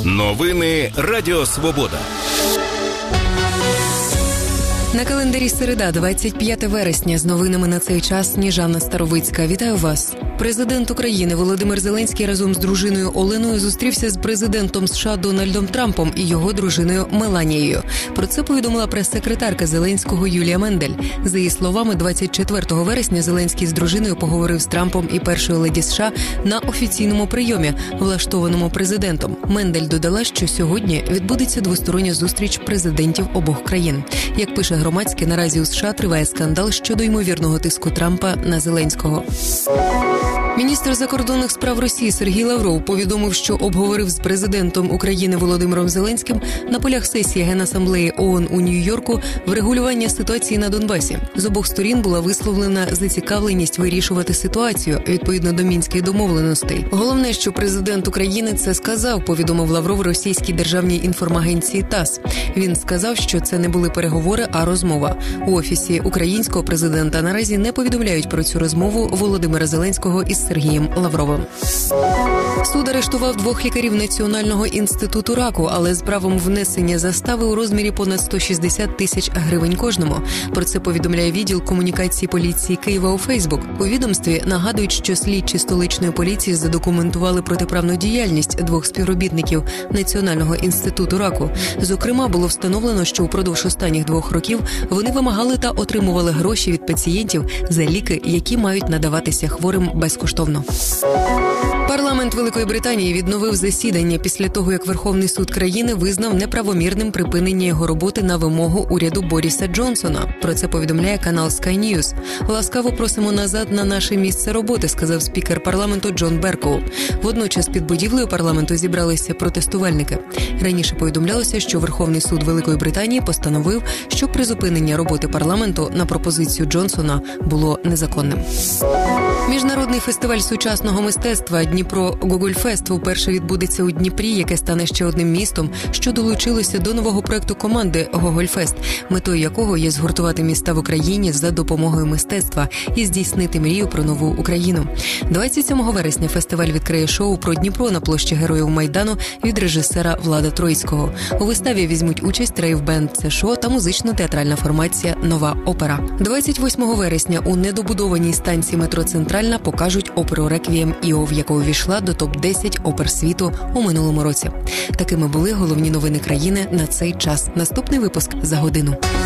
Новини Радіо Свобода. На календарі середа, 25 вересня. З новинами на цей час Сніжана Старовицька. Вітаю вас. Президент України Володимир Зеленський разом з дружиною Оленою зустрівся з президентом США Дональдом Трампом і його дружиною Меланією. Про це повідомила прес-секретарка Зеленського Юлія Мендель. За її словами, 24 вересня Зеленський з дружиною поговорив з Трампом і першою леді США на офіційному прийомі, влаштованому президентом. Мендель додала, що сьогодні відбудеться двостороння зустріч президентів обох країн. Як пише громадське, наразі у США триває скандал щодо ймовірного тиску Трампа на Зеленського. Міністр закордонних справ Росії Сергій Лавров повідомив, що обговорив з президентом України Володимиром Зеленським на полях сесії Генасамблеї ООН у Нью-Йорку врегулювання ситуації на Донбасі. З обох сторін була висловлена зацікавленість вирішувати ситуацію відповідно до мінських домовленостей. Головне, що президент України це сказав, повідомив Лавров російській державній інформагенції ТАСС. Він сказав, що це не були переговори, а розмова. У офісі українського президента наразі не повідомляють про цю розмову Володимира Зеленського із Сергієм Лавровим. Суд арештував 2 лікарів Національного інституту раку, але з правом внесення застави у розмірі понад 160 тисяч гривень кожному. Про це повідомляє відділ комунікації поліції Києва у Фейсбук. У відомстві нагадують, що слідчі столичної поліції задокументували протиправну діяльність 2 співробітників Національного інституту раку. Зокрема, було встановлено, що упродовж останніх 2 років вони вимагали та отримували гроші від пацієнтів за ліки, які мають надаватися хворим безкоштовно. Парламент Великої Британії відновив засідання після того, як Верховний суд країни визнав неправомірним припинення його роботи на вимогу уряду Боріса Джонсона. Про це повідомляє канал Sky News. «Ласкаво просимо назад на наше місце роботи», сказав спікер парламенту Джон Беркоу. Водночас під будівлею парламенту зібралися протестувальники. Раніше повідомлялося, що Верховний суд Великої Британії постановив, що призупинення роботи парламенту на пропозицію Джонсона було незаконним. Міжнародний фестиваль сучасного мистецтва Дніпро Гогольфест вперше відбудеться у Дніпрі, яке стане ще одним містом, що долучилося до нового проекту команди Гогольфест, метою якого є згуртувати міста в Україні за допомогою мистецтва і здійснити мрію про нову Україну. 27 вересня фестиваль відкриє шоу про Дніпро на площі Героїв Майдану від режисера Влада Троїцького. У виставі візьмуть участь рейв-бенд «Це шо» та музично-театральна формація «Нова опера». 28 вересня у недобудованій станції метро «Центральна» покажуть оперу «Реквієм Іов», яка увійшла до топ-10 опер світу у минулому році. Такими були головні новини країни на цей час. Наступний випуск за годину.